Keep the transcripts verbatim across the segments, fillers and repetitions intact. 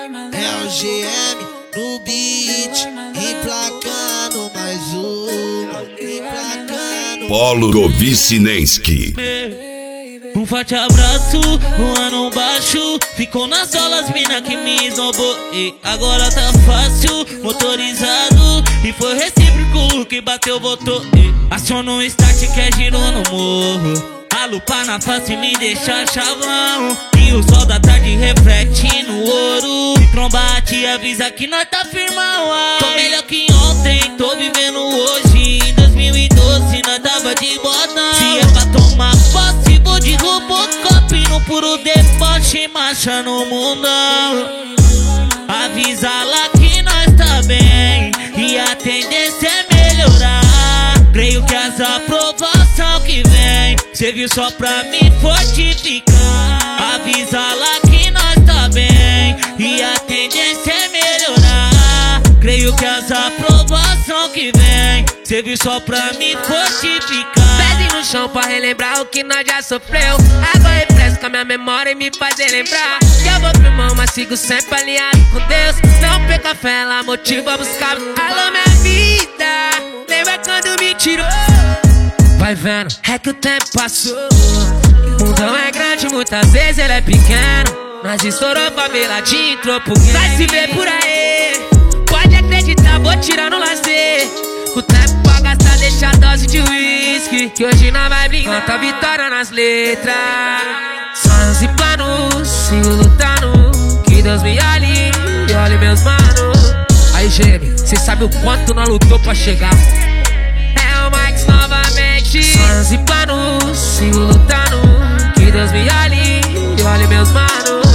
É o G M no beat, emplacando mais um, emplacando. Polo Vicinenski. Um forte abraço, um ano baixo. Ficou nas solas, mina que me esnobou. E agora tá fácil, motorizado. E foi recíproco que bateu, botou. Aciona um start que é giro no morro. A lupa na face me deixa chavão. E o sol da tarde reflete no ouro. Se trombar te avisa que nós tá firmão. Tô melhor que ontem, tô vivendo hoje. Em dois mil e doze nós tava de botão. Se é pra tomar posse, vou de Robocop no puro deboche, marcha no mundão. Avisa lá que nós tá bem e a tendência é melhorar. Creio que as aprovação que vem serviu só pra me fortificar. Avisa lá que nós tá bem e a tendência é melhorar. Creio que as aprovação que vem serviu só pra me fortificar. Pezinho no chão pra relembrar o que nós já sofreu. Agora refresca minha memória e me faz relembrar que eu vou firmão, mas sigo sempre alinhado com Deus. Não perca fé, ela motiva a buscar. Alô minha vida, lembra quando me tirou? Vai vendo, é que o tempo passou. O mundão é grande, muitas vezes ele é pequeno. Nós estourou favela de entrou pro game. Vai se ver por aí, pode acreditar, vou tirar no lazer. O tempo pra gastar, deixa a dose de whisky. Que hoje nós vai brincar, canta vitória nas letras. Sonhos e planos, sigo lutando. Que Deus me olhe e olhe meus manos. Aí Gêmeo, cê sabe o quanto nós lutou pra chegar. É o Max novamente. Sonhos e planos, sigo lutando. Que Deus me olhe e olhe meus manos.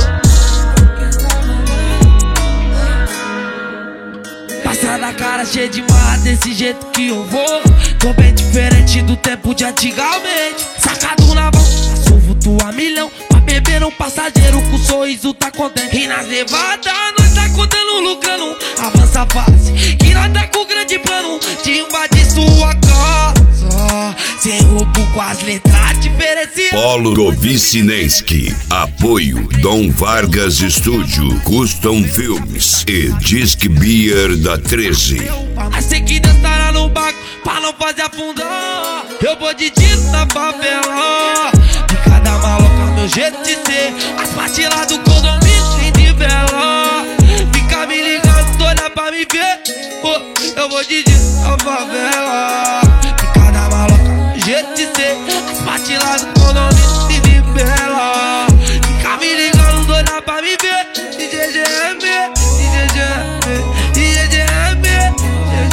Passar na cara cheia de marra desse jeito que eu vou. Tô bem diferente do tempo de antigamente. Sacado na mão, passo vulto a milhão. Pra beber um passageiro com sorriso tá contente. E nas levadas nós tá contando, lucrando. Avança a fase, que nós tá com grande plano de invadir sua casa. Sem roubo com as letras diferenciadas. Polo Vicinenski. Apoio Dom Vargas Estúdio, Custom Filmes e Disc Beer da treze. Mas sei que Deus estará no barco pra não fazer afundar. Eu vou de dito na favela. De cada maloca meu jeito de ser. As partes lá do condomínio sem de vela. Fica me ligando, toda pra me ver. Oh, eu vou de dito na favela. De cada maloca meu jeito de ser. As partes lá do condomínio sem de vela. Fica me ligando, toda pra me ver. D J G M, D J G M, D J G M, D J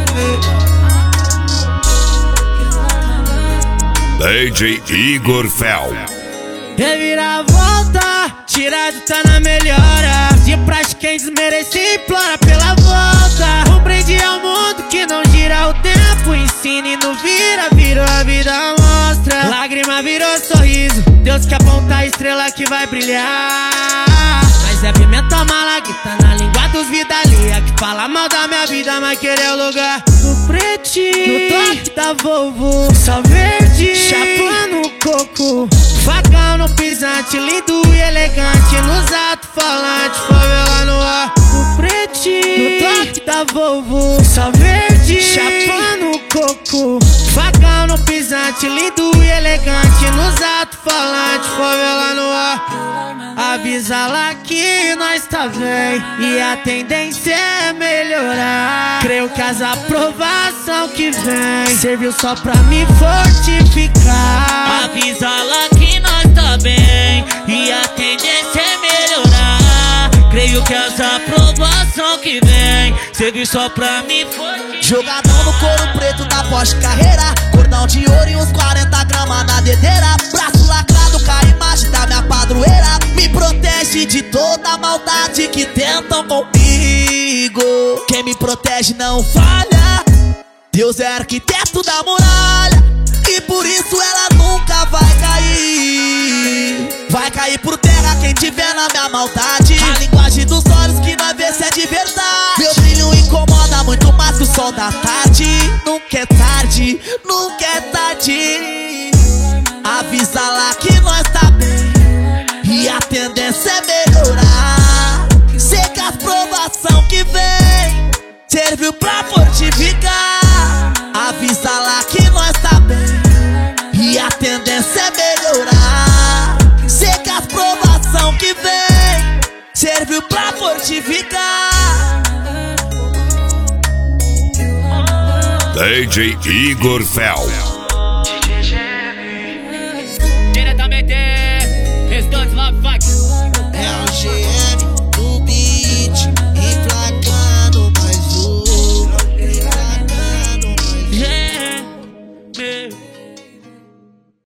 D J Igor Fel. Reviravolta, tirado tá na melhora. De praxe quem desmerece implora pela volta. Um brinde ao mundo que não gira o tempo. Ensina e não vira, virou a vida mostra. Lágrima virou sorriso, Deus que aponta a estrela que vai brilhar. Mas é pimenta mala que tá na língua dos vidalia. Que fala mal da minha vida, mas querer o lugar no pretinho, no toque da Volvo. Só verde, chapa no coco. Facão no pisante, lindo e elegante. Nos alto-falantes, favela no ar. No pretinho, no toque da Volvo. Só verde, chapa no coco. Facão no pisante, lindo e elegante. Nos alto-falantes, favela no ar. Avisa lá que nós tá bem e a tendência é melhorar. Creio que as aprovação que vem serviu só pra me fortificar. Avisa lá que nós tá bem e a tendência é melhorar. Creio que as aprovação que vem serviu só pra me fortificar. Jogadão no couro preto da Porsche Carreira. Cordão de ouro e uns quarenta gramas na dedeira. Braço lacrado com a imagem da minha padroeira. Me protege de toda a maldade que tentam comigo. Quem me protege não falha. Deus é arquiteto da muralha e por isso ela nunca vai cair. Vai cair por terra quem tiver na minha maldade. A linguagem dos olhos que nós vê se é de verdade. Meu brilho incomoda muito mais que o sol da tarde. Nunca é tarde, nunca é tarde. Avisa lá que nós tá bem e a tendência é melhorar. Cê tendência é melhorar. Sei que as provação que vem serviu pra fortificar. D J Igor Fel.